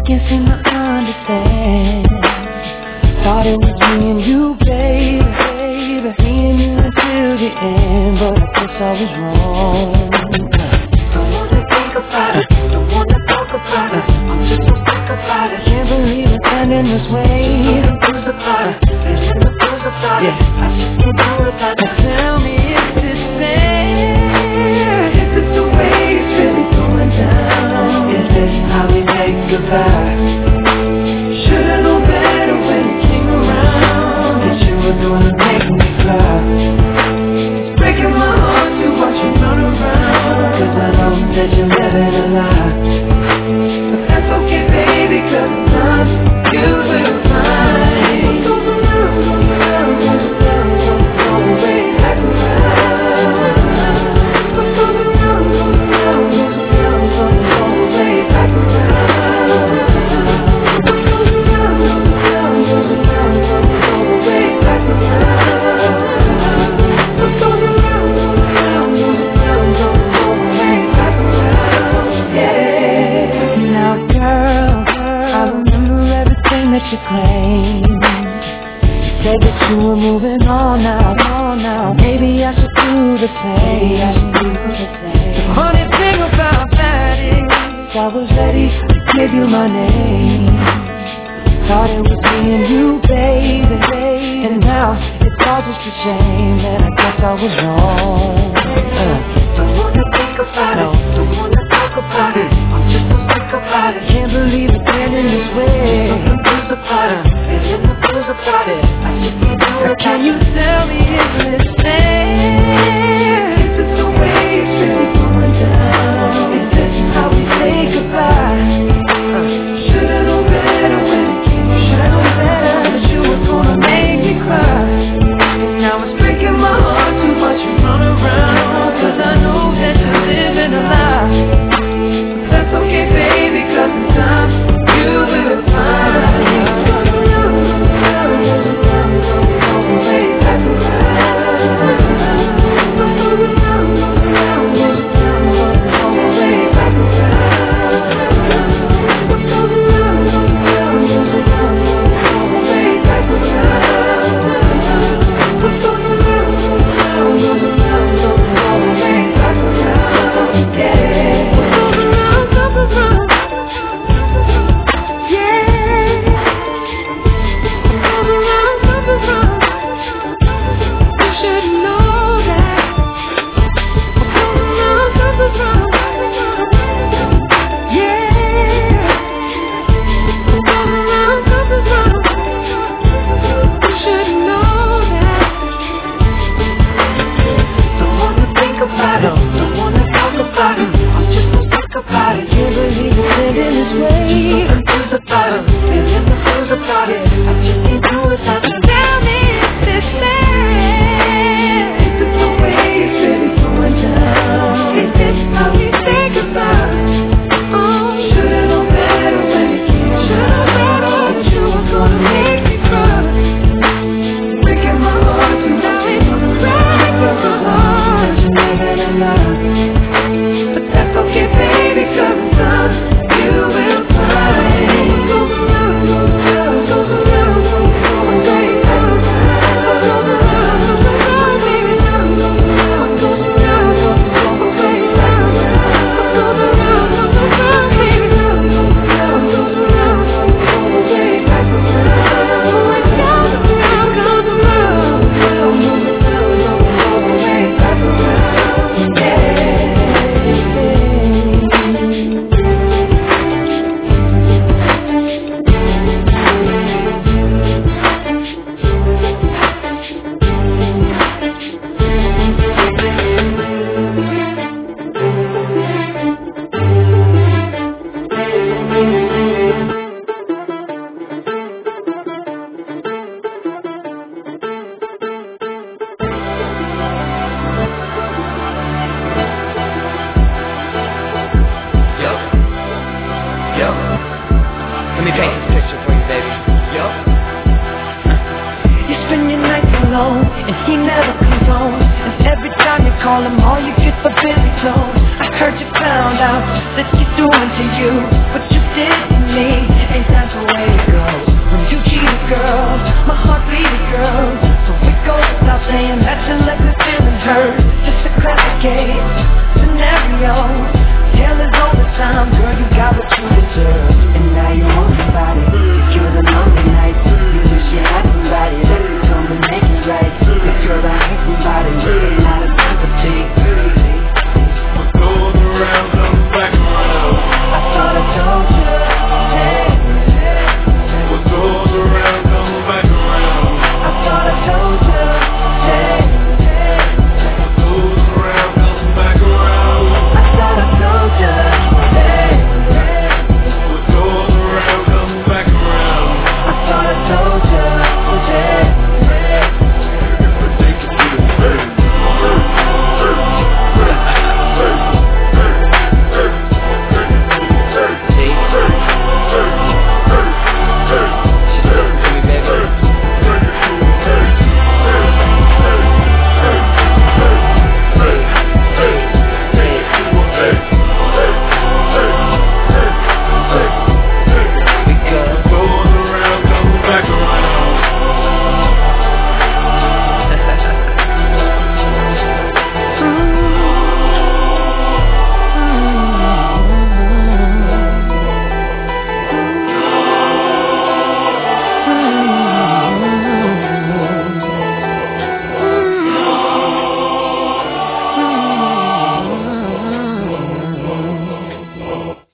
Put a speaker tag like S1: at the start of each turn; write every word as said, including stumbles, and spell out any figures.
S1: can't seem to understand. Thought it was me and you, baby, baby, me and you until the end, but I guess I was wrong. Don't wanna think about it, don't wanna talk about it, I'm just so sick about it. Can't believe it's ending this way. I'm confused about it, feeling confused about it, I just can't do without it. Tell me, is this fair? Is this the way it's really going down? Is this how we say goodbye? Should've known better when it came around that you were gonna make me cry. It's breaking my heart to watch you run around, 'cause I know that you're living a lie. But that's okay, baby, 'cause in time you will find what goes around, goes around, goes around, won't go way back around. What goes around, goes around, goes around, won't go way back around. What goes around, goes around, goes around, won't go way back around. What goes around, goes around, goes around, won't go way back around. Yeah. Now, girl, I remember everything that you claimed. You said that you were moving on now, on now. Maybe I should do the same. I should do the same. The funny thing about that is, I was ready to give you my name. Thought it was me and you, baby, baby. And now it's all just a shame that I guess I was wrong. Uh. Don't wanna think about no. it, don't wanna talk about it, I'm just so sick about it. Can't believe it's ending this way. I'm confused about it, feeling confused about it, I just can't do it. Can you tell me, is this fair? Is this the way it's really going down? Is this how we say goodbye? Uh. Should've known better when it came. Should've known better that you were gonna make me cry. And now it's breaking my heart to watch you run around, 'cause I know that you're living a lie. But that's okay, baby, 'cause in time you will find. Goes around, goes around, goes around, goes all the way back around. What goes around, goes around, goes around, goes all the way back around. What goes around, goes around, goes around, goes all the way back around. What goes around, goes around, goes around, goes all the way back around. Yeah. What goes around, goes around. Yeah. What goes around, goes around. You should know that. What goes around, goes around. Yeah. What goes around, goes around. You should know that. Don't wanna think about it, don't wanna talk about it, I'm just so sick about it. Can't believe it's ending this way. I'm confused about it, feeling confused about it, I just can't do without you. Tell me, is this fair? Is this the way it's really going down? Is this how we say goodbye? Oh, should've known better when it came. Should've known that you were gonna make me cry. Breaking my heart to now it's breaking my heart. That you're living a lie. But that's okay, baby, 'cause in time you will find. What goes around, goes around, goes around, goes all the way back around. What goes around, goes around, baby, goes around, goes around, goes all the way back around. What goes around, goes around, baby, goes around, goes around, goes all the way back around. What goes around, goes around, goes around, goes all the way back around. Yeah.
S2: Yo, let me paint this picture for you, baby. Yo.
S1: You spend your nights alone, and he never comes home. And every time you call him, all you get for busy clothes. I heard you found out that he's doing to you, but you